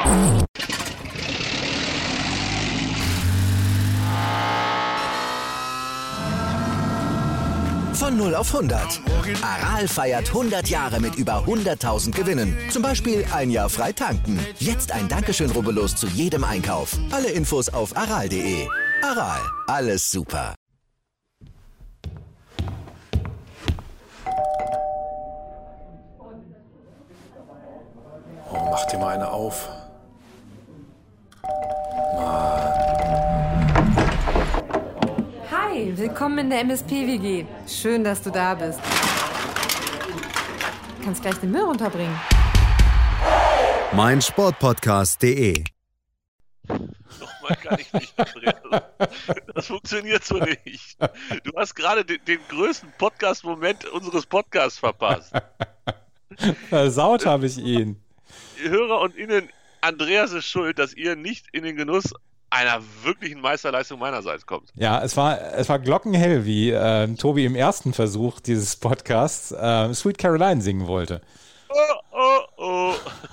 Von 0 auf 100. Aral feiert 100 Jahre mit über 100.000 Gewinnen. Zum Beispiel ein Jahr frei tanken. Jetzt ein Dankeschön, rubbellos zu jedem Einkauf. Alle Infos auf aral.de. Aral, alles super. Oh, mach dir mal eine auf. Hi, willkommen in der MSP-WG. Schön, dass du da bist. Du kannst gleich den Müll runterbringen. meinsportpodcast.de. Nochmal kann ich nicht, Andreas. Das funktioniert so nicht. Du hast gerade den größten Podcast-Moment unseres Podcasts verpasst. Versaut habe ich ihn. Hörer und Innen, Andreas ist schuld, dass ihr nicht in den Genuss einer wirklichen Meisterleistung meinerseits kommt. Ja, es war glockenhell, wie Tobi im ersten Versuch dieses Podcasts Sweet Caroline singen wollte. Oh.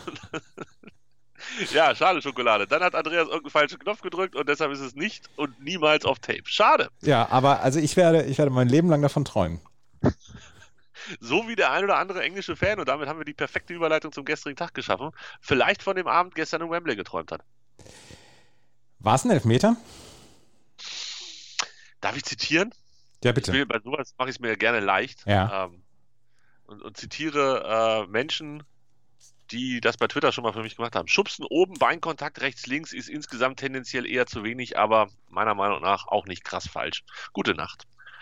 Ja, schade Schokolade. Dann hat Andreas irgendeinen falschen Knopf gedrückt und deshalb ist es nicht und niemals auf Tape. Schade. Ja, aber also ich werde mein Leben lang davon träumen. So wie der ein oder andere englische Fan, und damit haben wir die perfekte Überleitung zum gestrigen Tag geschaffen, vielleicht von dem Abend gestern in Wembley geträumt hat. War es ein Elfmeter? Darf ich zitieren? Ja, bitte. Bei sowas mache ich es mir gerne leicht. Ja. Und zitiere Menschen, die das bei Twitter schon mal für mich gemacht haben. Schubsen oben, Beinkontakt rechts, links ist insgesamt tendenziell eher zu wenig, aber meiner Meinung nach auch nicht krass falsch. Gute Nacht.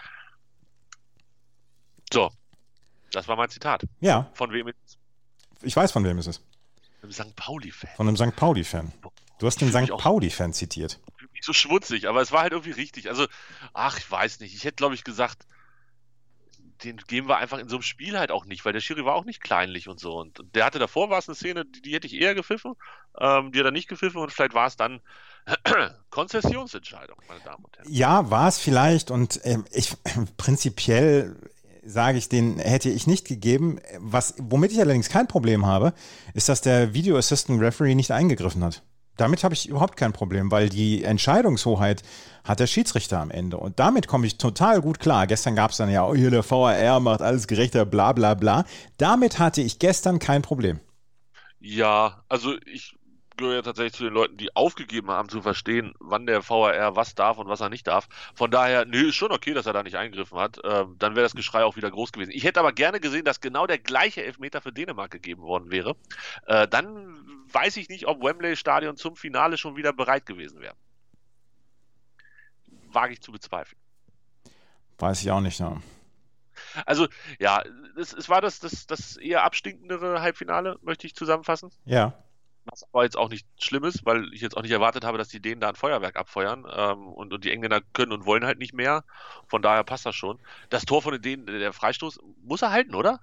So, das war mein Zitat. Ja. Von wem ist es? Ich weiß, von wem es ist. Einem St. Pauli-Fan. Von einem St. Pauli-Fan. Du hast den St. Pauli-Fan zitiert. Nicht so schmutzig, aber es war halt irgendwie richtig. Also, ich weiß nicht. Ich hätte, glaube ich, gesagt, den geben wir einfach in so einem Spiel halt auch nicht, weil der Schiri war auch nicht kleinlich und so. Und der hatte davor, war es eine Szene, die hätte ich eher gepfiffen, die hat er nicht gepfiffen und vielleicht war es dann Konzessionsentscheidung, meine Damen und Herren. Ja, war es vielleicht und prinzipiell sage ich, den hätte ich nicht gegeben. Womit ich allerdings kein Problem habe, ist, dass der Video Assistant Referee nicht eingegriffen hat. Damit habe ich überhaupt kein Problem, weil die Entscheidungshoheit hat der Schiedsrichter am Ende. Und damit komme ich total gut klar. Gestern gab es dann ja, hier der VAR macht alles gerechter, bla bla bla. Damit hatte ich gestern kein Problem. Ja, also ich gehöre ja tatsächlich zu den Leuten, die aufgegeben haben zu verstehen, wann der VAR was darf und was er nicht darf. Von daher, ist schon okay, dass er da nicht eingegriffen hat. Dann wäre das Geschrei auch wieder groß gewesen. Ich hätte aber gerne gesehen, dass genau der gleiche Elfmeter für Dänemark gegeben worden wäre. Dann weiß ich nicht, ob Wembley-Stadion zum Finale schon wieder bereit gewesen wäre. Wage ich zu bezweifeln. Weiß ich auch nicht, ne? Also, ja, es war das eher abstinkendere Halbfinale, möchte ich zusammenfassen. Ja. Was aber jetzt auch nicht schlimm ist, weil ich jetzt auch nicht erwartet habe, dass die Dänen da ein Feuerwerk abfeuern und die Engländer können und wollen halt nicht mehr. Von daher passt das schon. Das Tor von den Dänen, der Freistoß, muss er halten, oder?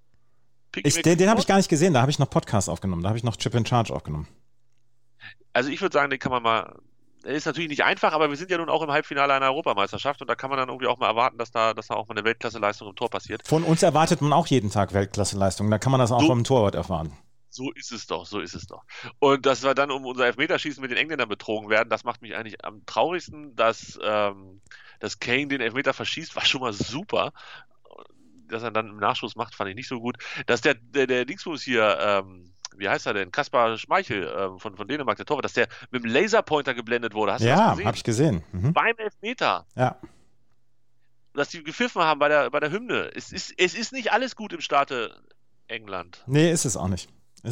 Den habe ich gar nicht gesehen, da habe ich noch Podcast aufgenommen, da habe ich noch Chip in Charge aufgenommen. Also ich würde sagen, den kann man mal, der ist natürlich nicht einfach, aber wir sind ja nun auch im Halbfinale einer Europameisterschaft und da kann man dann irgendwie auch mal erwarten, dass da auch mal eine Weltklasseleistung im Tor passiert. Von uns erwartet man auch jeden Tag Weltklasseleistung, da kann man das auch vom Torwart erfahren. So ist es doch. Und dass wir dann um unser Elfmeterschießen mit den Engländern betrogen werden, das macht mich eigentlich am traurigsten, dass Kane den Elfmeter verschießt, war schon mal super. Dass er dann im Nachschuss macht, fand ich nicht so gut. Dass der Dingsbums hier, wie heißt er denn? Kaspar Schmeichel von Dänemark, der Torwart, dass der mit dem Laserpointer geblendet wurde. Hast du das gesehen? Ja, habe ich gesehen. Mhm. Beim Elfmeter. Ja. Dass die gepfiffen haben bei der Hymne. Es ist nicht alles gut im Staate England. Nee, ist es auch nicht.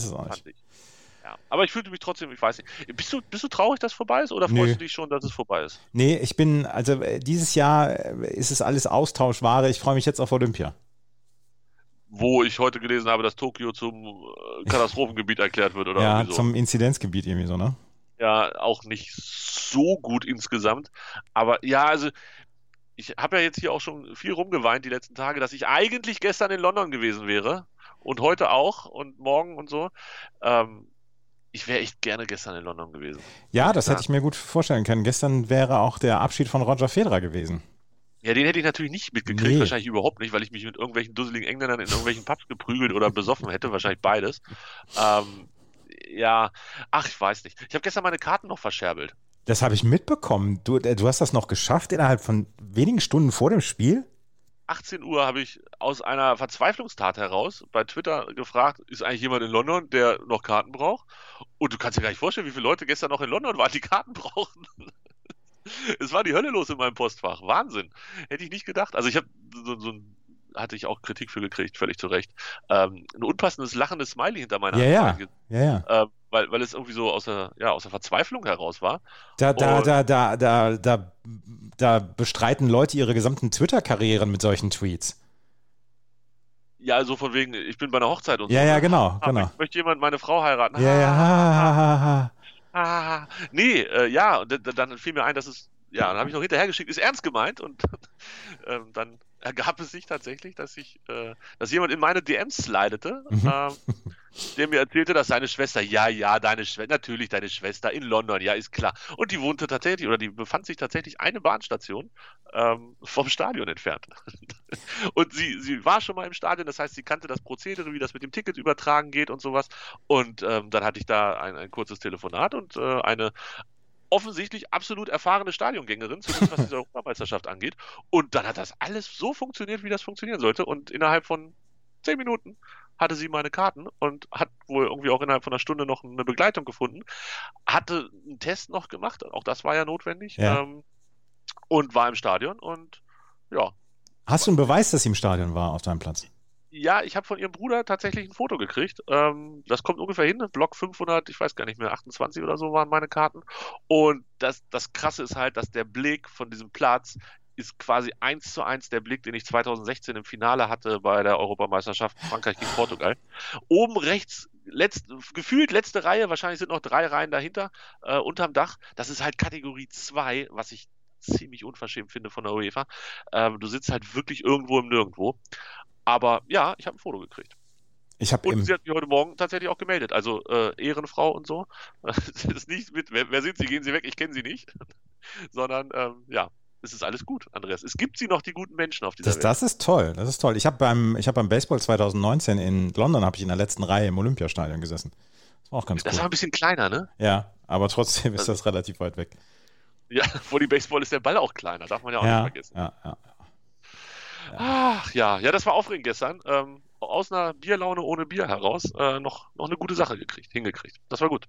Ja. Aber ich fühlte mich trotzdem, ich weiß nicht. Bist du traurig, dass es vorbei ist oder freust du dich schon, dass es vorbei ist? Nee, dieses Jahr ist es alles Austauschware. Ich freue mich jetzt auf Olympia. Wo ich heute gelesen habe, dass Tokio zum Katastrophengebiet erklärt wird, oder? Ja, so. Zum Inzidenzgebiet irgendwie so, ne? Ja, auch nicht so gut insgesamt. Aber ja, also ich habe ja jetzt hier auch schon viel rumgeweint die letzten Tage, dass ich eigentlich gestern in London gewesen wäre. Und heute auch und morgen und so. Ich wäre echt gerne gestern in London gewesen. Ja, das hätte ich mir gut vorstellen können. Gestern wäre auch der Abschied von Roger Federer gewesen. Ja, den hätte ich natürlich nicht mitgekriegt, wahrscheinlich überhaupt nicht, weil ich mich mit irgendwelchen dusseligen Engländern in irgendwelchen Pubs geprügelt oder besoffen hätte, wahrscheinlich beides. Ja, ach, ich weiß nicht. Ich habe gestern meine Karten noch verscherbelt. Das habe ich mitbekommen. Du hast das noch geschafft innerhalb von wenigen Stunden vor dem Spiel? 18 Uhr habe ich aus einer Verzweiflungstat heraus bei Twitter gefragt, ist eigentlich jemand in London, der noch Karten braucht? Und du kannst dir gar nicht vorstellen, wie viele Leute gestern noch in London waren, die Karten brauchen. Es war die Hölle los in meinem Postfach. Wahnsinn. Hätte ich nicht gedacht. Also ich habe hatte ich auch Kritik für gekriegt, völlig zu Recht. Ein unpassendes, lachendes Smiley hinter meiner Anfrage. Ja. Weil es irgendwie so aus der Verzweiflung heraus war. Da bestreiten Leute ihre gesamten Twitter-Karrieren mit solchen Tweets. Ja, also von wegen, ich bin bei einer Hochzeit und ja, so. Ja, genau. Möchte jemand meine Frau heiraten? Nee, und dann fiel mir ein, dann habe ich noch hinterhergeschickt, ist ernst gemeint und dann ergab es sich tatsächlich, dass jemand in meine DMs slidete, der mir erzählte, dass seine Schwester, natürlich deine Schwester in London, ja, ist klar. Und die wohnte tatsächlich, oder die befand sich tatsächlich eine Bahnstation vom Stadion entfernt. Und sie war schon mal im Stadion, das heißt, sie kannte das Prozedere, wie das mit dem Ticket übertragen geht und sowas. Und dann hatte ich da ein kurzes Telefonat und eine offensichtlich absolut erfahrene Stadiongängerin, zumindest was diese Europameisterschaft angeht. Und dann hat das alles so funktioniert, wie das funktionieren sollte. Und innerhalb von 10 Minuten hatte sie meine Karten und hat wohl irgendwie auch innerhalb von einer Stunde noch eine Begleitung gefunden. Hatte einen Test noch gemacht, auch das war ja notwendig. Ja. Und war im Stadion und ja. Hast du einen Beweis, dass sie im Stadion war auf deinem Platz? Ja, ich habe von ihrem Bruder tatsächlich ein Foto gekriegt. Das kommt ungefähr hin, Block 500, ich weiß gar nicht mehr, 28 oder so waren meine Karten. Und das Krasse ist halt, dass der Blick von diesem Platz ist quasi 1:1 der Blick, den ich 2016 im Finale hatte bei der Europameisterschaft Frankreich gegen Portugal. Oben rechts, gefühlt letzte Reihe, wahrscheinlich sind noch 3 Reihen dahinter, unterm Dach. Das ist halt Kategorie 2, was ich ziemlich unverschämt finde von der UEFA. Du sitzt halt wirklich irgendwo im Nirgendwo. Aber ja, ich habe ein Foto gekriegt. Sie hat mich heute Morgen tatsächlich auch gemeldet. Also Ehrenfrau und so. Das ist nicht mit, wer sind Sie, gehen Sie weg, ich kenne Sie nicht. Sondern es ist alles gut, Andreas. Es gibt noch, die guten Menschen auf dieser Welt. Das ist toll, das ist toll. Ich habe beim Baseball 2019 in London, habe ich in der letzten Reihe im Olympiastadion gesessen. Das war auch ganz cool. Das war ein bisschen kleiner, ne? Ja, aber trotzdem ist das relativ weit weg. Ja, vor dem Baseball ist der Ball auch kleiner, darf man ja auch nicht vergessen. Ja. Ach ja, das war aufregend gestern. Aus einer Bierlaune ohne Bier heraus noch eine gute Sache hingekriegt. Das war gut.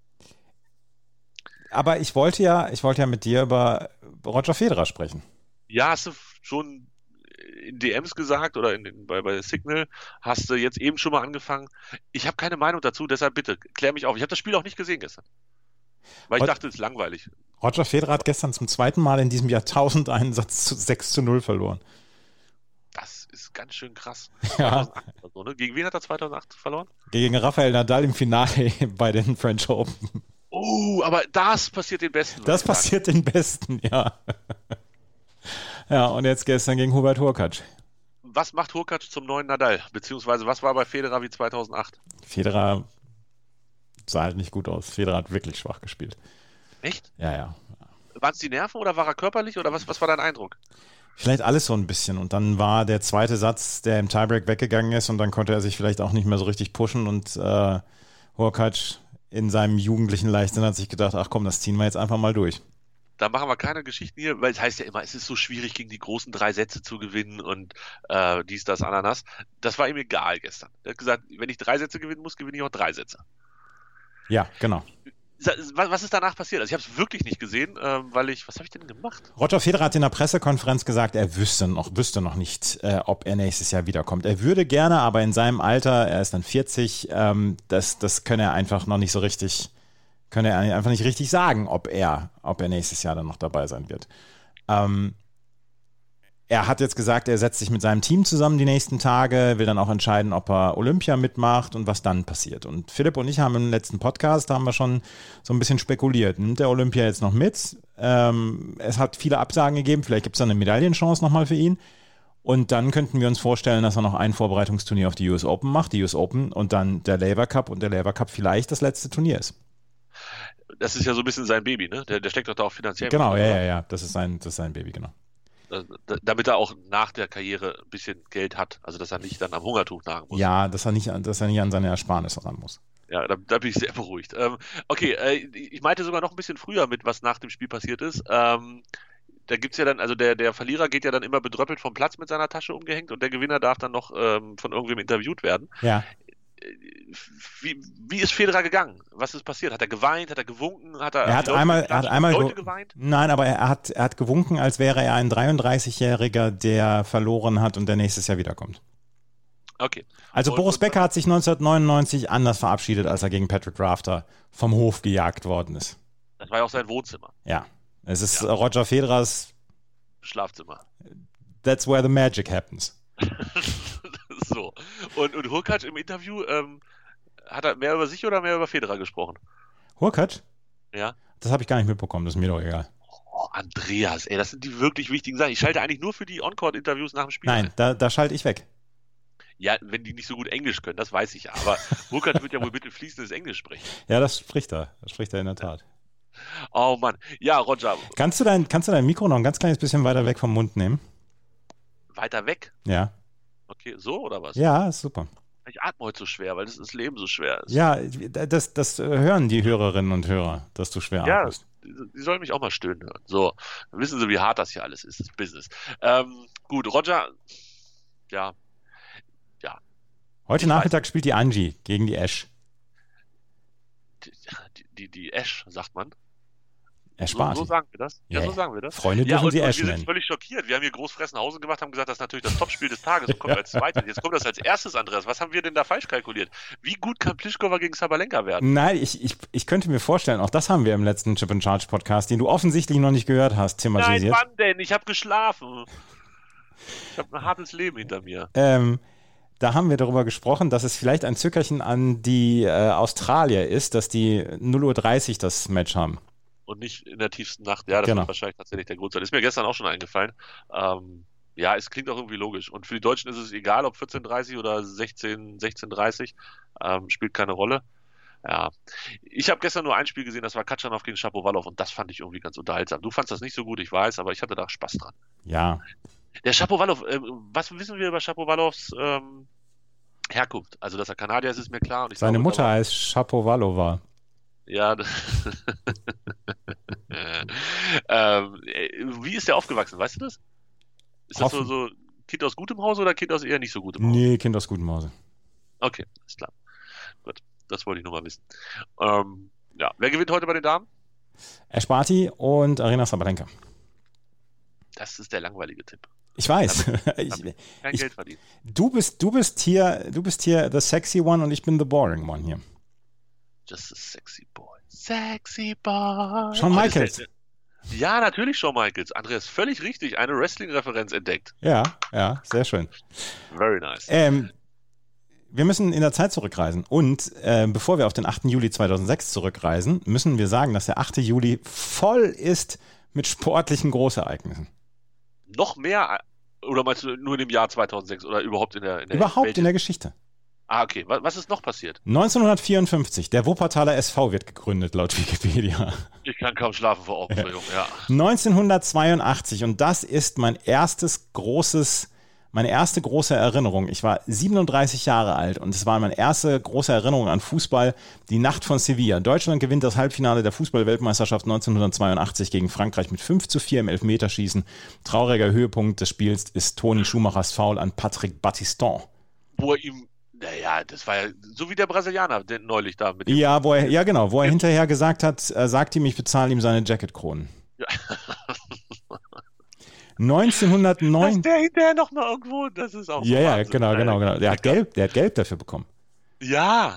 Aber ich wollte ja mit dir über Roger Federer sprechen. Ja, hast du schon in DMs gesagt oder bei Signal, hast du jetzt eben schon mal angefangen. Ich habe keine Meinung dazu, deshalb bitte, klär mich auf. Ich habe das Spiel auch nicht gesehen gestern. Weil ich dachte, es ist langweilig. Roger Federer hat gestern zum zweiten Mal in diesem Jahrtausend einen Satz zu 6:0 verloren. Das ist ganz schön krass. Ja. 2008 oder so, ne? Gegen wen hat er 2008 verloren? Gegen Rafael Nadal im Finale bei den French Open. Oh, aber das passiert den Besten. Das passiert den Besten, ja. Ja, und jetzt gestern gegen Hubert Hurkacz. Was macht Hurkacz zum neuen Nadal? Beziehungsweise was war bei Federer wie 2008? Federer sah halt nicht gut aus. Federer hat wirklich schwach gespielt. Echt? Ja. Waren es die Nerven oder war er körperlich oder was war dein Eindruck? Vielleicht alles so ein bisschen. Und dann war der zweite Satz, der im Tiebreak weggegangen ist, und dann konnte er sich vielleicht auch nicht mehr so richtig pushen, und Hurkacz in seinem jugendlichen Leichtsinn hat sich gedacht, ach komm, das ziehen wir jetzt einfach mal durch. Da machen wir keine Geschichten hier, weil es heißt ja immer, es ist so schwierig, gegen die großen 3 Sätze zu gewinnen und dies, das, Ananas. Das war ihm egal gestern. Er hat gesagt, wenn ich 3 Sätze gewinnen muss, gewinne ich auch 3 Sätze. Ja, genau. Was ist danach passiert? Also ich habe es wirklich nicht gesehen, was habe ich denn gemacht? Roger Federer hat in der Pressekonferenz gesagt, er wüsste noch nicht, ob er nächstes Jahr wiederkommt. Er würde gerne, aber in seinem Alter, er ist dann 40, das könne er einfach noch nicht so richtig, könne er einfach nicht richtig sagen, ob er nächstes Jahr dann noch dabei sein wird. Er hat jetzt gesagt, er setzt sich mit seinem Team zusammen die nächsten Tage, will dann auch entscheiden, ob er Olympia mitmacht und was dann passiert. Und Philipp und ich haben im letzten Podcast, da haben wir schon so ein bisschen spekuliert. Nimmt der Olympia jetzt noch mit? Es hat viele Absagen gegeben, vielleicht gibt es dann eine Medaillenchance nochmal für ihn. Und dann könnten wir uns vorstellen, dass er noch ein Vorbereitungsturnier auf die US Open macht, die US Open, und dann der Laver Cup, und der Laver Cup vielleicht das letzte Turnier ist. Das ist ja so ein bisschen sein Baby, ne? Der steckt doch da auch finanziell. Genau, mit, ja. Das ist sein Baby, genau. Damit er auch nach der Karriere ein bisschen Geld hat, also dass er nicht dann am Hungertuch nagen muss. Ja, dass er nicht an seine Ersparnisse ran muss. Ja, da bin ich sehr beruhigt. Okay, ich meinte sogar noch ein bisschen früher mit, was nach dem Spiel passiert ist. Da gibt's ja dann, also der Verlierer geht ja dann immer bedröppelt vom Platz mit seiner Tasche umgehängt und der Gewinner darf dann noch von irgendwem interviewt werden. Ja. Wie ist Federer gegangen? Was ist passiert? Hat er geweint? Hat er gewunken? Hat einmal Leute geweint? Nein, aber er hat gewunken, als wäre er ein 33-Jähriger, der verloren hat und der nächstes Jahr wiederkommt. Okay. Also Boris Becker hat sich 1999 anders verabschiedet, als er gegen Patrick Rafter vom Hof gejagt worden ist. Das war ja auch sein Wohnzimmer. Ja. Es ist Roger Federers Schlafzimmer. That's where the magic happens. So. Und Hurkacz im Interview, hat er mehr über sich oder mehr über Federer gesprochen? Hurkacz? Ja. Das habe ich gar nicht mitbekommen, das ist mir doch egal. Oh, Andreas, ey, das sind die wirklich wichtigen Sachen. Ich schalte eigentlich nur für die On-Court-Interviews nach dem Spiel. Nein, da schalte ich weg. Ja, wenn die nicht so gut Englisch können, das weiß ich ja. Aber Hurkacz wird ja wohl bitte fließendes Englisch sprechen. Ja, das spricht er. Das spricht er in der Tat. Oh Mann. Ja, Roger. Kannst du dein Mikro noch ein ganz kleines bisschen weiter weg vom Mund nehmen? Weiter weg? Ja. Okay, so oder was? Ja, ist super. Ich atme heute so schwer, weil das Leben so schwer ist. Ja, das hören die Hörerinnen und Hörer, dass du schwer atmest. Ja, die sollen mich auch mal stöhnen hören. So, dann wissen sie, wie hart das hier alles ist, das Business. Gut, Roger, ja. Heute Nachmittag spielt die Angie gegen die Ash. Die Ash, sagt man. Ash Barty. So sagen wir das? Ja, Yeah. so sagen wir das. Freunde dürfen sie Ash wir sind nennen. völlig schockiert. Wir haben hier Großfressenhausen gemacht, haben gesagt, das ist natürlich das Topspiel des Tages und kommt als zweites. Jetzt kommt das als erstes, Andreas. Was haben wir denn da falsch kalkuliert? Wie gut kann Pliskova gegen Sabalenka werden? Nein, ich könnte mir vorstellen, auch das haben wir im letzten Chip and Charge Podcast, den du offensichtlich noch nicht gehört hast, thematisiert. Nein, wann denn? Ich habe geschlafen. Ich habe ein hartes Leben hinter mir. Da haben wir darüber gesprochen, dass es vielleicht ein Zückerchen an die Australier ist, dass die 0:30 Uhr das Match haben. Und nicht in der tiefsten Nacht. Ja, das wird wahrscheinlich tatsächlich der Grund sein. Ist mir gestern auch schon eingefallen. Ja, es klingt auch irgendwie logisch. Und für die Deutschen ist es egal, ob 14:30 oder 16:30. Spielt keine Rolle. Ja. Ich habe gestern nur ein Spiel gesehen, das war Katschanov gegen Shapovalov und das fand ich irgendwie ganz unterhaltsam. Du fandst das nicht so gut, ich weiß, aber ich hatte da Spaß dran. Ja. Der Shapovalov, was wissen wir über Shapovalovs Herkunft? Also, dass er Kanadier ist, ist mir klar. Und Seine Mutter heißt Shapovalova. Ja. Wie ist der aufgewachsen? Weißt du das? Ist das so Kind aus gutem Hause oder Kind aus eher nicht so gutem Hause? Nee, Kind aus gutem Hause. Okay, ist klar. Gut, das wollte ich nur mal wissen. Ja, wer gewinnt heute bei den Damen? Ash Barty und Aryna Sabalenka. Das ist der langweilige Tipp. Ich weiß. Kein Geld verdienen. Du bist hier the sexy one und ich bin the boring one hier. Just a sexy boy. Sexy boy. Shawn Michaels. Ja, natürlich Shawn Michaels. Andreas, völlig richtig. Eine Wrestling-Referenz entdeckt. Ja, sehr schön. Very nice. Wir müssen in der Zeit zurückreisen. Und bevor wir auf den 8. Juli 2006 zurückreisen, müssen wir sagen, dass der 8. Juli voll ist mit sportlichen Großereignissen. Noch mehr? Oder meinst du nur in dem Jahr 2006 oder überhaupt in der Überhaupt Welt? In der Geschichte. Ah, okay. Was ist noch passiert? 1954, der Wuppertaler SV wird gegründet, laut Wikipedia. Ich kann kaum schlafen vor Aufregung, ja. 1982, und das ist meine erste große Erinnerung. Ich war 37 Jahre alt und es war meine erste große Erinnerung an Fußball, die Nacht von Sevilla. Deutschland gewinnt das Halbfinale der Fußball-Weltmeisterschaft 1982 gegen Frankreich mit 5:4 im Elfmeterschießen. Trauriger Höhepunkt des Spiels ist Toni Schumachers Foul an Patrick Battiston. Wo er ihm, naja, das war ja so wie der Brasilianer, der neulich da mit dem. Ja, wo er hinterher gesagt hat, sagt ihm, ich bezahle ihm seine Jacketkronen. Ja. 1909. Dass der hinterher noch mal irgendwo, das ist auch so. Ja, genau. Der hat Gelb dafür bekommen. Ja.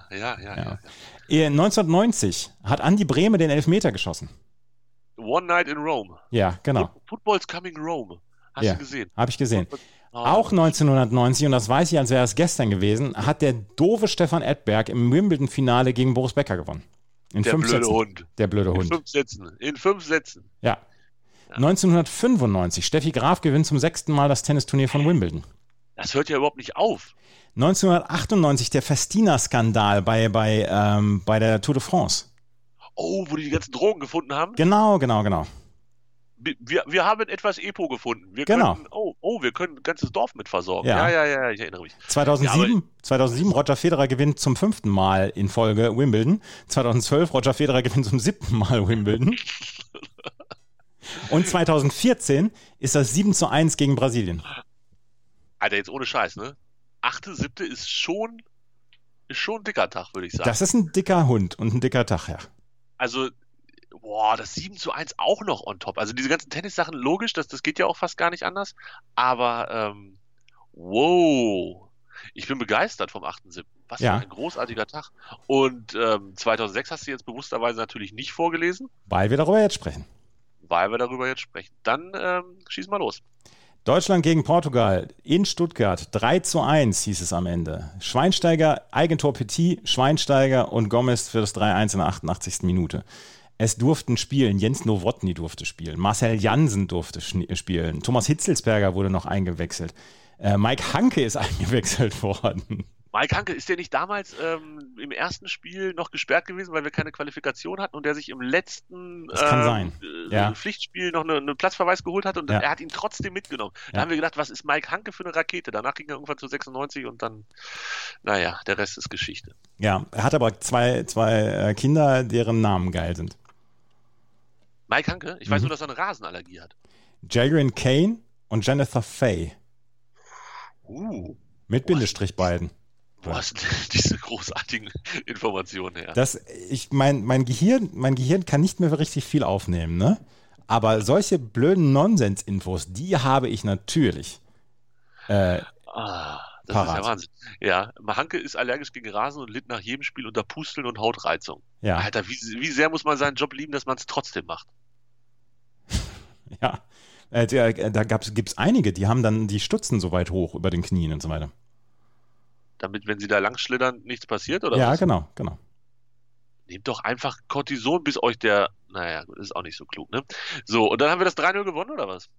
1990 hat Andi Brehme den Elfmeter geschossen. One Night in Rome. Ja, genau. Football's Coming Rome. Hast du gesehen? Habe ich gesehen. Auch 1990, und das weiß ich, als wäre es gestern gewesen, hat der doofe Stefan Edberg im Wimbledon-Finale gegen Boris Becker gewonnen. Der blöde Hund. In 5 Sätzen. Ja. 1995, Steffi Graf gewinnt zum 6. Mal das Tennisturnier von Wimbledon. Das hört ja überhaupt nicht auf. 1998, der Festina-Skandal bei der Tour de France. Oh, wo die ganzen Drogen gefunden haben? Genau. Wir haben etwas Epo gefunden. Wir Genau. können, wir können ein ganzes Dorf mit versorgen. Ja. Ja, ich erinnere mich. 2007 Roger Federer gewinnt zum 5. Mal in Folge Wimbledon. 2012 Roger Federer gewinnt zum 7. Mal Wimbledon. Und 2014 ist das 7:1 gegen Brasilien. Alter, jetzt ohne Scheiß, ne? 8.7. ist schon ein dicker Tag, würde ich sagen. Das ist ein dicker Hund und ein dicker Tag, ja. Also, das 7:1 auch noch on top. Also diese ganzen Tennissachen, logisch, das geht ja auch fast gar nicht anders. Aber, wow. Ich bin begeistert vom 8.7. Was für ein großartiger Tag. Und 2006 hast du jetzt bewussterweise natürlich nicht vorgelesen. Weil wir darüber jetzt sprechen. Dann schieß mal los. Deutschland gegen Portugal in Stuttgart. 3:1 hieß es am Ende. Schweinsteiger, Eigentor Petit, Schweinsteiger und Gomez für das 3:1 in der 88. Minute. Es durften spielen. Jens Nowotny durfte spielen. Marcel Jansen durfte spielen. Thomas Hitzelsberger wurde noch eingewechselt. Mike Hanke ist eingewechselt worden. Mike Hanke, ist der nicht damals im ersten Spiel noch gesperrt gewesen, weil wir keine Qualifikation hatten und der sich im letzten Pflichtspiel noch einen Platzverweis geholt hat und er hat ihn trotzdem mitgenommen. Da haben wir gedacht, was ist Mike Hanke für eine Rakete? Danach ging er irgendwann zu 96 und dann, der Rest ist Geschichte. Ja, er hat aber zwei Kinder, deren Namen geil sind. Mike Hanke? Ich weiß nur, dass er eine Rasenallergie hat. Jagrin Kane und Jennifer Fay. Mit Bindestrich beiden. Wo hast du diese großartigen Informationen her? Mein Gehirn kann nicht mehr richtig viel aufnehmen, ne? Aber solche blöden Nonsens-Infos, die habe ich natürlich. Das parat. Ist ja Wahnsinn. Ja, Hanke ist allergisch gegen Rasen und litt nach jedem Spiel unter Pusteln und Hautreizung. Ja. Alter, wie sehr muss man seinen Job lieben, dass man es trotzdem macht? Ja. Da gibt es einige, die haben dann die Stutzen so weit hoch über den Knien und so weiter. Damit, wenn sie da lang schlittern, nichts passiert, oder ja, was? Genau. Nehmt doch einfach Cortison, bis euch das ist auch nicht so klug, ne? So, und dann haben wir das 3-0 gewonnen, oder was?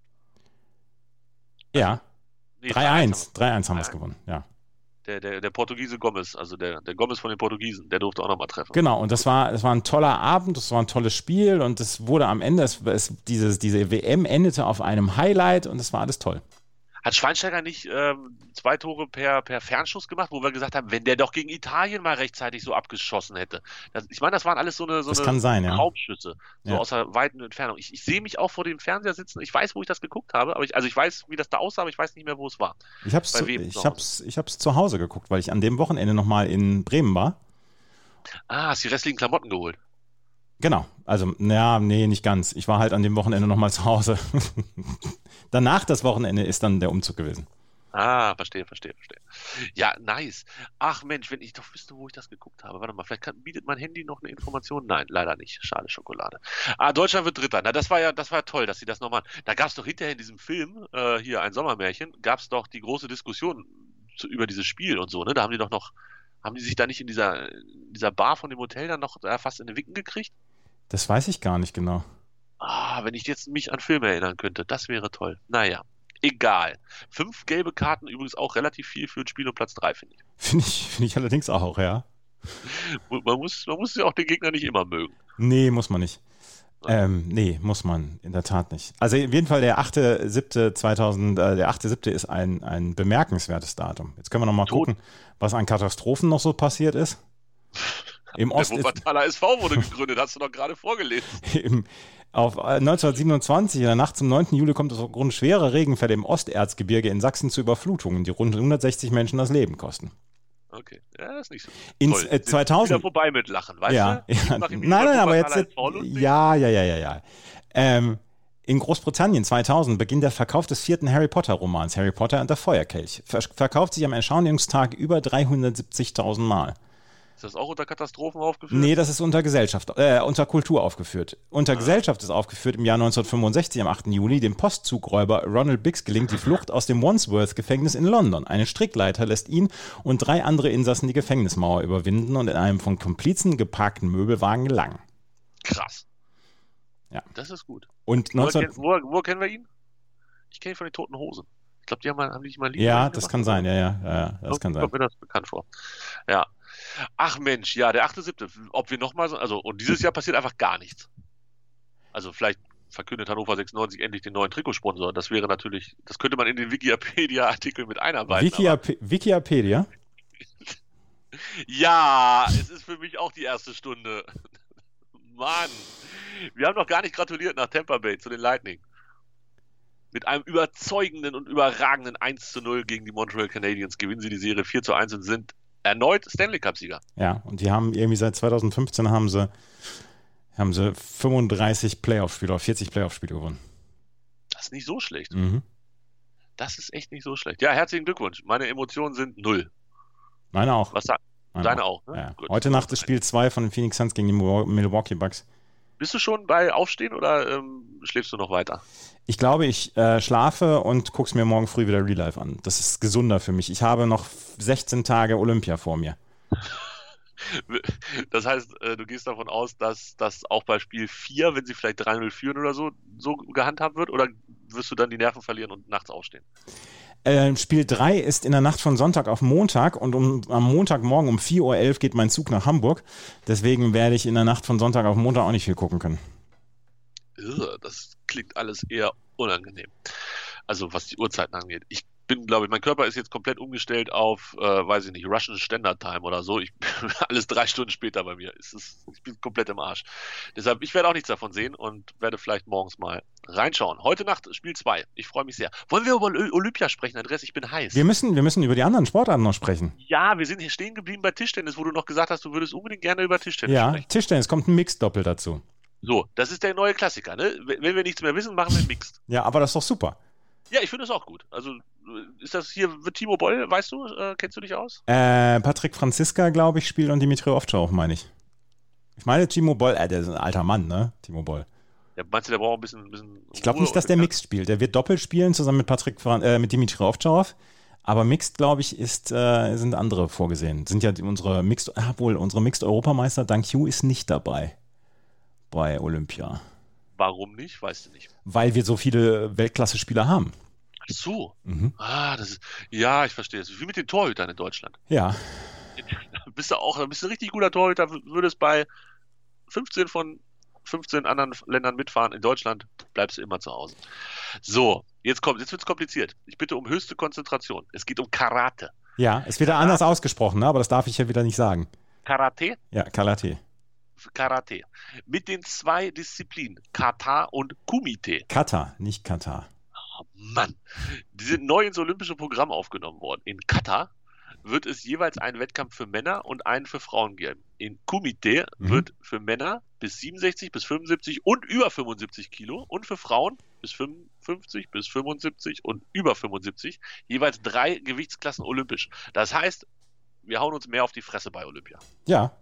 Ja. 3-1 haben wir es gewonnen, ja. Der Portugiese Gomez, also der Gomez von den Portugiesen, der durfte auch nochmal treffen. Genau, und das war ein toller Abend, das war ein tolles Spiel und es wurde am Ende, diese WM endete auf einem Highlight und es war alles toll. Hat Schweinsteiger nicht 2 Tore per Fernschuss gemacht, wo wir gesagt haben, wenn der doch gegen Italien mal rechtzeitig so abgeschossen hätte. Ich meine, das waren alles so eine Raumschüsse, aus einer weiten Entfernung. Ich sehe mich auch vor dem Fernseher sitzen, ich weiß, wo ich das geguckt habe, aber ich weiß, wie das da aussah, aber ich weiß nicht mehr, wo es war. Ich hab's zu Hause geguckt, weil ich an dem Wochenende nochmal in Bremen war. Hast die restlichen Klamotten geholt? Genau, also, nee, nicht ganz. Ich war halt an dem Wochenende nochmal zu Hause. Danach das Wochenende ist dann der Umzug gewesen. Verstehe. Ja, nice. Ach Mensch, wenn ich doch wüsste, wo ich das geguckt habe. Warte mal, vielleicht bietet mein Handy noch eine Information? Nein, leider nicht. Schade Schokolade. Deutschland wird Dritter. Na, das war toll, dass sie das nochmal. Da gab es doch hinterher in diesem Film, hier ein Sommermärchen, gab es doch die große Diskussion über dieses Spiel und so, ne? Da haben die sich da nicht in dieser Bar von dem Hotel dann noch fast in den Wicken gekriegt? Das weiß ich gar nicht genau. Wenn ich jetzt mich an Filme erinnern könnte, das wäre toll. Naja, egal. 5 gelbe Karten übrigens auch relativ viel für ein Spiel um Platz 3, finde ich. Finde ich allerdings auch, ja. Man muss ja auch den Gegner nicht immer mögen. Nee, muss man nicht. Nee, muss man in der Tat nicht. Also auf jeden Fall der 8.7. ist ein bemerkenswertes Datum. Jetzt können wir noch mal gucken, was an Katastrophen noch so passiert ist. Der Wuppertaler SV wurde gegründet, hast du doch gerade vorgelesen. Auf 1927, in der Nacht zum 9. Juli, kommt es aufgrund schwerer Regenfälle im Osterzgebirge in Sachsen zu Überflutungen, die rund 160 Menschen das Leben kosten. Okay, ja, das ist nicht so in toll. 2000 wieder vorbei mit Lachen, weißt du? Nein, aber jetzt ja. In Großbritannien 2000 beginnt der Verkauf des 4. Harry Potter Romans, Harry Potter und der Feuerkelch. Verkauft sich am Erscheinungstag über 370.000 Mal. Ist das auch unter Katastrophen aufgeführt? Nee, das ist unter Kultur aufgeführt. Unter Gesellschaft ist aufgeführt im Jahr 1965, am 8. Juli, dem Postzugräuber Ronald Biggs gelingt die Flucht aus dem Wandsworth-Gefängnis in London. Eine Strickleiter lässt ihn und 3 andere Insassen die Gefängnismauer überwinden und in einem von Komplizen geparkten Möbelwagen gelangen. Krass. Ja. Das ist gut. Und wo kennen wir ihn? Ich kenne ihn von den Toten Hosen. Ich glaube, die haben nicht mal ein Lied Ja, gemacht, das kann sein, ja. Das kann sein. Kommt mir das bekannt vor. Ja. Ach Mensch, ja, der 8.7. Ob wir nochmal so, und dieses Jahr passiert einfach gar nichts. Also vielleicht verkündet Hannover 96 endlich den neuen Trikotsponsor. Das wäre natürlich, das könnte man in den Wikipedia-Artikel mit einarbeiten. Wikipedia? Ja, es ist für mich auch die erste Stunde. Mann, wir haben noch gar nicht gratuliert nach Tampa Bay zu den Lightning. Mit einem überzeugenden und überragenden 1:0 gegen die Montreal Canadiens gewinnen sie die Serie 4:1 und sind erneut Stanley Cup-Sieger. Ja, und die haben irgendwie seit 2015 haben sie 35 Playoff-Spiele oder 40 Playoff-Spiele gewonnen. Das ist nicht so schlecht. Mhm. Das ist echt nicht so schlecht. Ja, herzlichen Glückwunsch. Meine Emotionen sind 0. Meine auch. Deine auch, ne? Ja. Gut. Heute Nacht ist Spiel 2 von den Phoenix Suns gegen die Milwaukee Bucks. Bist du schon bei Aufstehen oder schläfst du noch weiter? Ich glaube, ich schlafe und gucke es mir morgen früh wieder Real Life an. Das ist gesunder für mich. Ich habe noch 16 Tage Olympia vor mir. Das heißt, du gehst davon aus, dass das auch bei Spiel 4, wenn sie vielleicht 3-0 führen oder so gehandhabt wird? Oder wirst du dann die Nerven verlieren und nachts aufstehen? Spiel 3 ist in der Nacht von Sonntag auf Montag und am Montagmorgen um 4:11 Uhr geht mein Zug nach Hamburg. Deswegen werde ich in der Nacht von Sonntag auf Montag auch nicht viel gucken können. Das klingt alles eher unangenehm. Also was die Uhrzeiten angeht. Ich bin, glaube ich, mein Körper ist jetzt komplett umgestellt auf, weiß ich nicht, Russian Standard Time oder so. Alles 3 Stunden später bei mir. Ich bin komplett im Arsch. Deshalb, ich werde auch nichts davon sehen und werde vielleicht morgens mal reinschauen. Heute Nacht Spiel 2. Ich freue mich sehr. Wollen wir über Olympia sprechen, Andreas? Ich bin heiß. Wir müssen über die anderen Sportarten noch sprechen. Ja, wir sind hier stehen geblieben bei Tischtennis, wo du noch gesagt hast, du würdest unbedingt gerne über Tischtennis sprechen. Ja, Tischtennis, kommt ein Mixed-Doppel dazu. So, das ist der neue Klassiker, ne? Wenn wir nichts mehr wissen, machen wir Mixed. Ja, aber das ist doch super. Ja, ich finde das auch gut. Also, ist das hier, wird Timo Boll, weißt du, kennst du dich aus? Patrick Franziska, glaube ich, spielt und Dimitri Ovtcharov, meine ich. Ich meine, Timo Boll, der ist ein alter Mann, ne? Timo Boll. Ja, meinst du, der braucht ein bisschen Ich glaube nicht, dass der Mixed spielt. Der wird Doppel spielen, zusammen mit Dimitri Ovtcharov. Aber Mixed, glaube ich, sind andere vorgesehen. Sind ja unsere Mixed-Europameister, Dank Hugh, ist nicht dabei bei Olympia. Warum nicht? Weißt du nicht. Weil wir so viele Weltklasse-Spieler haben. Ach so. Ja, ich verstehe es. Wie mit den Torhütern in Deutschland. Ja. Da bist du ein richtig guter Torhüter, würdest bei 15 von 15 anderen Ländern mitfahren. In Deutschland bleibst du immer zu Hause. So, jetzt wird es kompliziert. Ich bitte um höchste Konzentration. Es geht um Karate. Ja, es wird ja anders ausgesprochen, ne? Aber das darf ich ja wieder nicht sagen. Karate? Ja, Karate. Mit den 2 Disziplinen, Kata und Kumite. Kata, nicht Katar. Oh Mann. Die sind neu ins olympische Programm aufgenommen worden. In Kata wird es jeweils einen Wettkampf für Männer und einen für Frauen geben. In Kumite wird für Männer bis 67, bis 75 und über 75 Kilo und für Frauen bis 55, bis 75 und über 75 jeweils 3 Gewichtsklassen olympisch. Das heißt, wir hauen uns mehr auf die Fresse bei Olympia. Ja.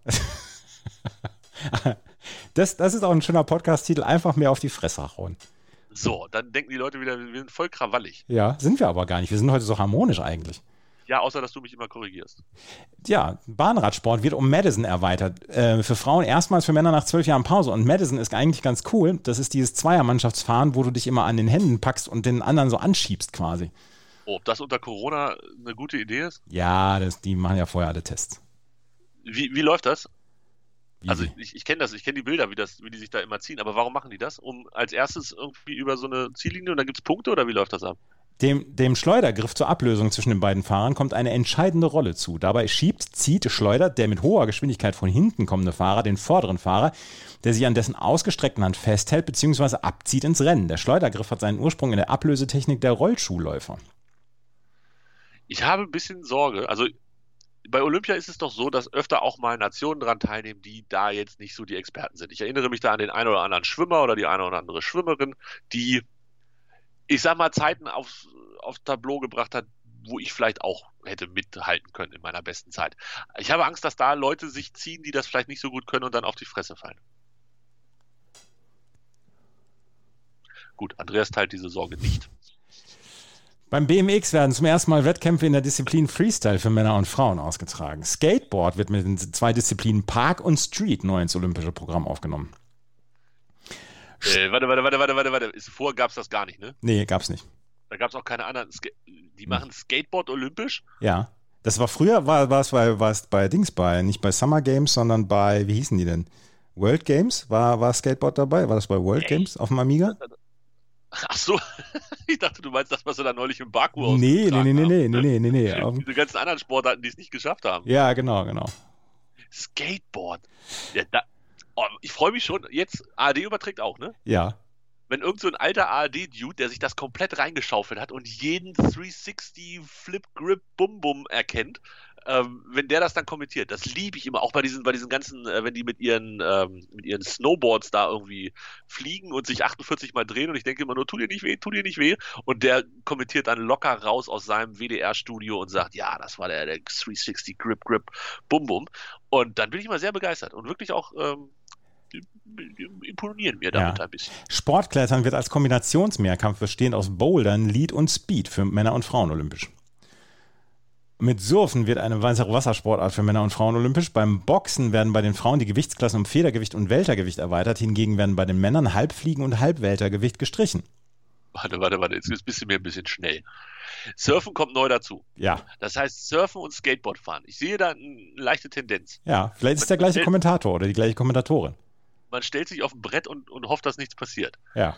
Das ist auch ein schöner Podcast-Titel, einfach mehr auf die Fresse hauen. So, dann denken die Leute wieder, wir sind voll krawallig. Ja, sind wir aber gar nicht. Wir sind heute so harmonisch eigentlich. Ja, außer dass du mich immer korrigierst. Ja, Bahnradsport wird um Madison erweitert. Für Frauen erstmals, für Männer nach 12 Jahren Pause. Und Madison ist eigentlich ganz cool. Das ist dieses Zweiermannschaftsfahren, wo du dich immer an den Händen packst und den anderen so anschiebst quasi. Ob das unter Corona eine gute Idee ist? Ja, die machen ja vorher alle Tests. Wie läuft das? Wie? Also ich kenne das, ich kenne die Bilder, wie die sich da immer ziehen, aber warum machen die das? Um als erstes irgendwie über so eine Ziellinie und dann gibt es Punkte oder wie läuft das ab? Dem Schleudergriff zur Ablösung zwischen den beiden Fahrern kommt eine entscheidende Rolle zu. Dabei schleudert der mit hoher Geschwindigkeit von hinten kommende Fahrer den vorderen Fahrer, der sich an dessen ausgestreckten Hand festhält bzw. abzieht ins Rennen. Der Schleudergriff hat seinen Ursprung in der Ablösetechnik der Rollschuhläufer. Ich habe ein bisschen Sorge, also bei Olympia ist es doch so, dass öfter auch mal Nationen daran teilnehmen, die da jetzt nicht so die Experten sind. Ich erinnere mich da an den einen oder anderen Schwimmer oder die eine oder andere Schwimmerin, die, ich sag mal, Zeiten aufs Tableau gebracht hat, wo ich vielleicht auch hätte mithalten können in meiner besten Zeit. Ich habe Angst, dass da Leute sich ziehen, die das vielleicht nicht so gut können und dann auf die Fresse fallen. Gut, Andreas teilt diese Sorge nicht. Beim BMX werden zum ersten Mal Wettkämpfe in der Disziplin Freestyle für Männer und Frauen ausgetragen. Skateboard wird mit den 2 Disziplinen Park und Street neu ins olympische Programm aufgenommen. Warte. Vorher gab es das gar nicht, ne? Nee, gab's nicht. Da gab es auch keine anderen. Die machen Skateboard olympisch? Ja. Das war früher, war es bei nicht bei Summer Games, sondern bei, wie hießen die denn? World Games, war Skateboard dabei? War das bei World Games auf dem Amiga? Ach so, ich dachte, du meinst das, was sie da neulich im Baku Nee. Diese ganzen anderen Sportarten, die es nicht geschafft haben. Ja, genau. Skateboard. Ja, ich freue mich schon. Jetzt, ARD überträgt auch, ne? Ja. Wenn irgend so ein alter ARD-Dude, der sich das komplett reingeschaufelt hat und jeden 360 Flip Grip Bum Bum erkennt, wenn der das dann kommentiert, das liebe ich immer, auch bei diesen ganzen, wenn die mit ihren Snowboards da irgendwie fliegen und sich 48 Mal drehen und ich denke immer nur, tu dir nicht weh, und der kommentiert dann locker raus aus seinem WDR-Studio und sagt, ja, das war der 360 Grip Bum Bum, und dann bin ich immer sehr begeistert und wirklich auch die imponieren mir damit ein bisschen. Sportklettern wird als Kombinationsmehrkampf bestehend aus Bouldern, Lead und Speed für Männer und Frauen olympisch. Mit Surfen wird eine weitere Wassersportart für Männer und Frauen olympisch. Beim Boxen werden bei den Frauen die Gewichtsklassen um Federgewicht und Weltergewicht erweitert. Hingegen werden bei den Männern Halbfliegen und Halbweltergewicht gestrichen. Warte, jetzt bist du mir ein bisschen schnell. Surfen kommt neu dazu. Ja. Das heißt Surfen und Skateboard fahren. Ich sehe da eine leichte Tendenz. Ja, vielleicht ist der gleiche Kommentator oder die gleiche Kommentatorin. Man stellt sich auf ein Brett und hofft, dass nichts passiert. Ja.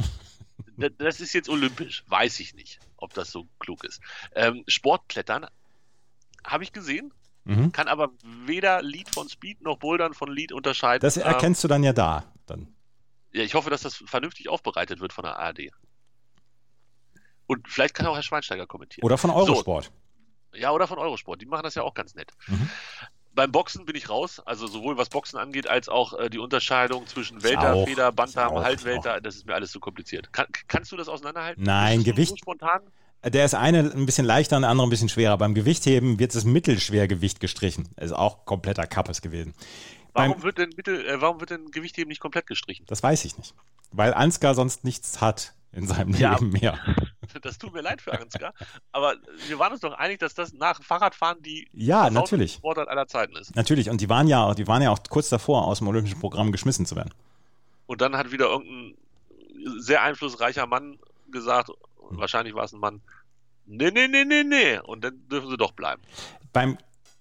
Das ist jetzt olympisch. Weiß ich nicht, ob das so klug ist. Sportklettern habe ich gesehen, kann aber weder Lead von Speed noch Bouldern von Lead unterscheiden. Das erkennst du dann ja da. Dann. Ja, ich hoffe, dass das vernünftig aufbereitet wird von der ARD. Und vielleicht kann auch Herr Schweinsteiger kommentieren. Oder von Eurosport. So. Ja, oder von Eurosport. Die machen das ja auch ganz nett. Beim Boxen bin ich raus, also sowohl was Boxen angeht, als auch die Unterscheidung zwischen Welter, Feder, Bantam, Halbwelter, das ist mir alles zu kompliziert. Kannst du das auseinanderhalten? Nein, Gewicht. So spontan? Der ist eine ein bisschen leichter und der andere ein bisschen schwerer. Beim Gewichtheben wird das Mittelschwergewicht gestrichen. Das ist auch kompletter Kappes gewesen. Warum wird denn Gewichtheben nicht komplett gestrichen? Das weiß ich nicht. Weil Ansgar sonst nichts hat in seinem Leben mehr. Das tut mir leid für Ansgar, aber wir waren uns doch einig, dass das nach Fahrradfahren die natürlich Sportart aller Zeiten ist. Natürlich, und die waren ja auch kurz davor, aus dem olympischen Programm geschmissen zu werden. Und dann hat wieder irgendein sehr einflussreicher Mann gesagt, wahrscheinlich war es ein Mann, nee, und dann dürfen sie doch bleiben. Beim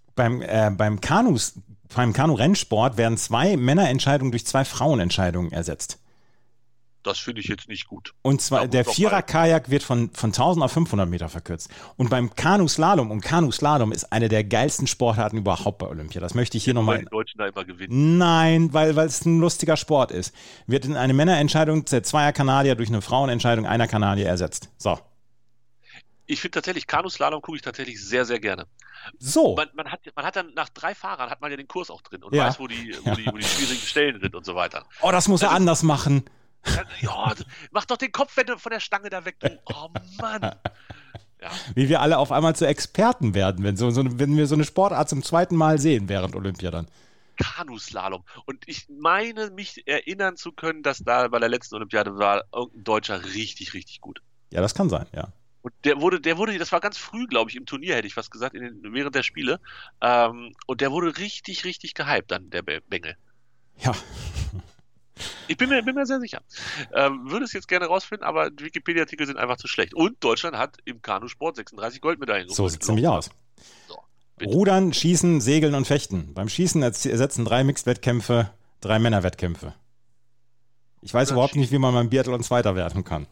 Kanu-Rennsport werden 2 Männerentscheidungen durch 2 Frauenentscheidungen ersetzt. Das finde ich jetzt nicht gut. Und zwar der Vierer-Kajak wird von 1000 auf 500 Meter verkürzt. Und beim Kanuslalom, und Kanuslalom ist eine der geilsten Sportarten überhaupt bei Olympia. Das möchte ich hier nochmal. Weil die Deutschen da immer gewinnen. Nein, weil es ein lustiger Sport ist. Wird in eine Männerentscheidung der 2er Kanadier durch eine Frauenentscheidung einer Kanadier ersetzt. So. Ich finde tatsächlich, Kanuslalom gucke ich tatsächlich sehr, sehr gerne. So. Man hat dann nach 3 Fahrern hat man ja den Kurs auch drin und weiß, wo die schwierigen Stellen sind und so weiter. Oh, das muss er anders machen. Ja, mach doch den Kopf von der Stange da weg, du. Oh Mann. Ja. Wie wir alle auf einmal zu Experten werden, wenn wir so eine Sportart zum 2. Mal sehen während Olympia dann. Kanuslalom. Und ich meine, mich erinnern zu können, dass da bei der letzten Olympiade war irgendein Deutscher richtig, richtig gut. Ja, das kann sein, ja. Und der wurde, das war ganz früh, glaube ich, im Turnier, hätte ich fast gesagt, während der Spiele. Und der wurde richtig, richtig gehypt dann, der Bengel. Ja. Ich bin mir sehr sicher. Würde es jetzt gerne rausfinden, aber die Wikipedia-Artikel sind einfach zu schlecht. Und Deutschland hat im Kanusport 36 Goldmedaillen. So sieht es nämlich aus. So, Rudern, Schießen, Segeln und Fechten. Beim Schießen ersetzen 3 Mixed-Wettkämpfe 3 Männerwettkämpfe. Ich weiß überhaupt nicht, wie man beim Biathlon Zweiter werden kann.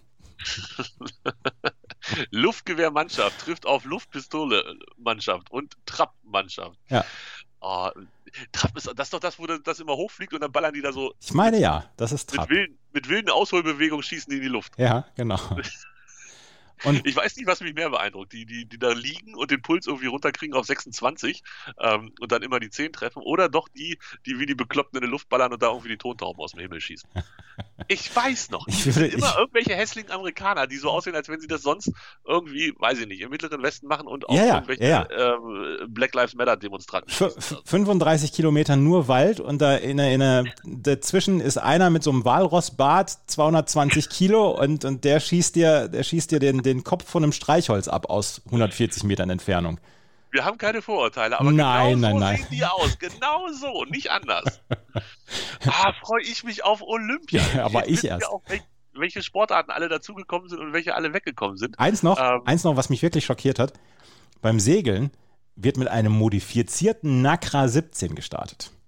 Luftgewehrmannschaft trifft auf Luftpistole-Mannschaft und Trapp-Mannschaft. Ja. Oh, Trapp das ist doch das, wo das immer hochfliegt und dann ballern die da so. Ich meine ja, das ist Trapp. Mit wilden Ausholbewegungen schießen die in die Luft. Ja, genau. Und ich weiß nicht, was mich mehr beeindruckt. Die da liegen und den Puls irgendwie runterkriegen auf 26 und dann immer die 10 treffen. Oder doch die wie die Bekloppten in die Luft ballern und da irgendwie die Tontauben aus dem Himmel schießen. Ich weiß noch. Es sind immer irgendwelche hässlichen Amerikaner, die so aussehen, als wenn sie das sonst irgendwie, weiß ich nicht, im Mittleren Westen machen und auch irgendwelche Black Lives Matter Demonstranten. 35 Kilometer nur Wald und dazwischen ist einer mit so einem Walrossbart, 220 Kilo und der schießt dir den Kopf von einem Streichholz ab aus 140 Metern Entfernung. Wir haben keine Vorurteile, aber nein. sehen die aus. Genau so, nicht anders. Freue ich mich auf Olympia. Ja, aber ich erst. Auch, welche Sportarten alle dazugekommen sind und welche alle weggekommen sind. Eins noch, was mich wirklich schockiert hat. Beim Segeln wird mit einem modifizierten Nacra 17 gestartet.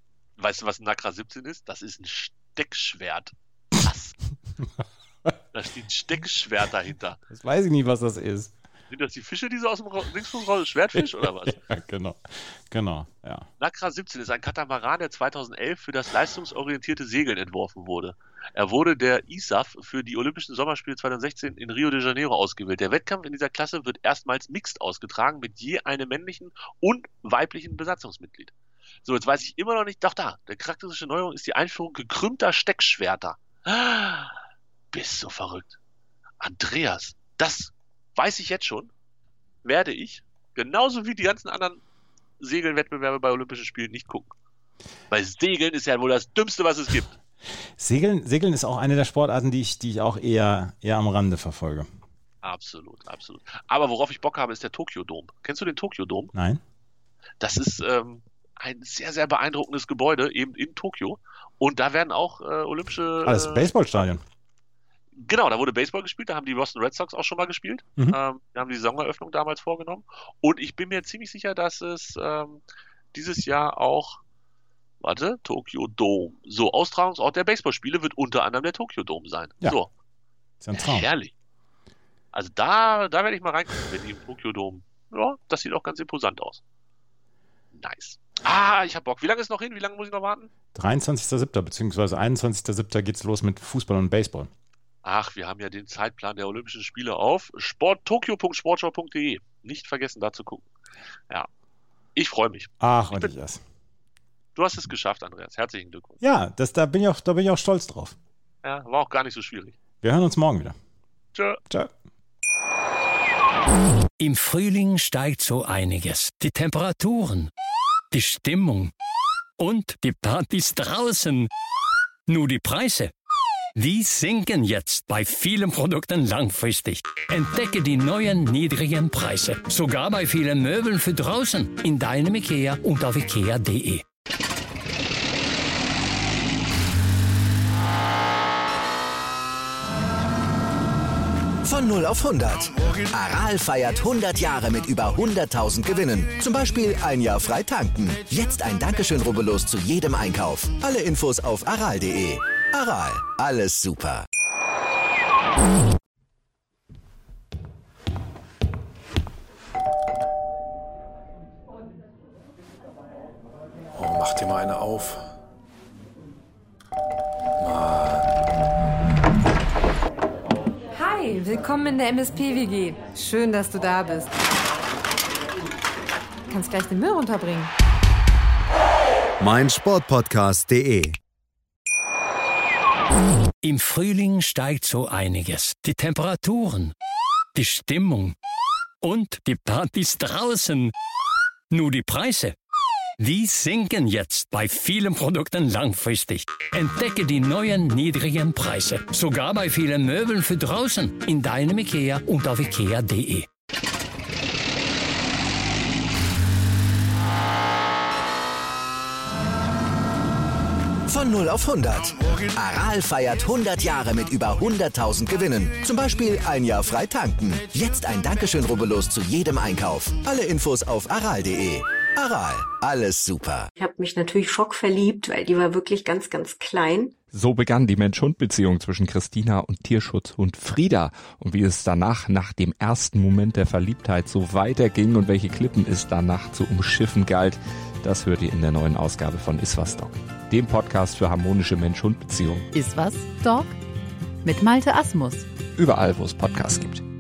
Weißt du, was ein Nakra 17 ist? Das ist ein Steckschwert. Was? Da steht Steckschwert dahinter. Das weiß ich nicht, was das ist. Sind das die Fische, die so aus dem Dingsbums raus? Schwertfisch oder was? Ja, genau, ja. Nakra 17 ist ein Katamaran, der 2011 für das leistungsorientierte Segeln entworfen wurde. Er wurde der ISAF für die Olympischen Sommerspiele 2016 in Rio de Janeiro ausgewählt. Der Wettkampf in dieser Klasse wird erstmals mixed ausgetragen mit je einem männlichen und weiblichen Besatzungsmitglied. So, jetzt weiß ich immer noch nicht, doch da, der charakteristische Neuerung ist die Einführung gekrümmter Steckschwerter. Bist so verrückt. Andreas, das weiß ich jetzt schon, werde ich, genauso wie die ganzen anderen Segelwettbewerbe bei Olympischen Spielen, nicht gucken. Weil Segeln ist ja wohl das Dümmste, was es gibt. Segeln ist auch eine der Sportarten, die ich auch eher am Rande verfolge. Absolut. Aber worauf ich Bock habe, ist der Tokyo Dome. Kennst du den Tokyo Dome? Nein. Das ist ein sehr, sehr beeindruckendes Gebäude, eben in Tokio. Und da werden auch olympische... Das Baseballstadion. Genau, da wurde Baseball gespielt, da haben die Boston Red Sox auch schon mal gespielt. Mhm. Da haben die Saisoneröffnung damals vorgenommen. Und ich bin mir ziemlich sicher, dass es dieses Jahr auch, Tokyo Dome. So, Austragungsort der Baseballspiele wird unter anderem der Tokyo Dome sein. Ja. So. Ist ja ein Traum. Herrlich. Also da werde ich mal reingucken, wenn die im Tokyo Dome. Ja, das sieht auch ganz imposant aus. Nice. Ich hab Bock. Wie lange ist noch hin? Wie lange muss ich noch warten? 23.07. bzw. 21.07. geht's los mit Fußball und Baseball. Ach, wir haben ja den Zeitplan der Olympischen Spiele auf tokyo.sportschau.de. Nicht vergessen, da zu gucken. Ja, ich freue mich. Und ich es. Du hast es geschafft, Andreas. Herzlichen Glückwunsch. Ja, da bin ich auch stolz drauf. Ja, war auch gar nicht so schwierig. Wir hören uns morgen wieder. Tschö. Ciao. Im Frühling steigt so einiges. Die Temperaturen, die Stimmung und die Partys draußen. Nur die Preise, die sinken jetzt bei vielen Produkten langfristig. Entdecke die neuen niedrigen Preise. Sogar bei vielen Möbeln für draußen. In deinem IKEA und auf ikea.de. Von 0 auf 100. Aral feiert 100 Jahre mit über 100.000 Gewinnen. Zum Beispiel ein Jahr frei tanken. Jetzt ein Dankeschön, rubbellos zu jedem Einkauf. Alle Infos auf aral.de. Aral, alles super. Oh, mach dir mal eine auf. Hi, willkommen in der MSP-WG. Schön, dass du da bist. Kannst gleich den Müll runterbringen. meinsportpodcast.de. Im Frühling steigt so einiges. Die Temperaturen, die Stimmung und die Partys draußen. Nur die Preise, die sinken jetzt bei vielen Produkten langfristig. Entdecke die neuen niedrigen Preise. Sogar bei vielen Möbeln für draußen. In deinem IKEA und auf ikea.de. Von 0 auf 100. Aral feiert 100 Jahre mit über 100.000 Gewinnen. Zum Beispiel ein Jahr frei tanken. Jetzt ein Dankeschön, rubbellos zu jedem Einkauf. Alle Infos auf aral.de. Aral, alles super. Ich habe mich natürlich schockverliebt, weil die war wirklich ganz, ganz klein. So begann die Mensch-Hund-Beziehung zwischen Christina und Tierschutzhund Frieda. Und wie es danach, nach dem ersten Moment der Verliebtheit, so weiterging und welche Klippen es danach zu umschiffen galt, das hört ihr in der neuen Ausgabe von Iswas Dog, dem Podcast für harmonische Mensch-Hund-Beziehungen. Iswas Dog? Mit Malte Asmus. Überall, wo es Podcasts gibt.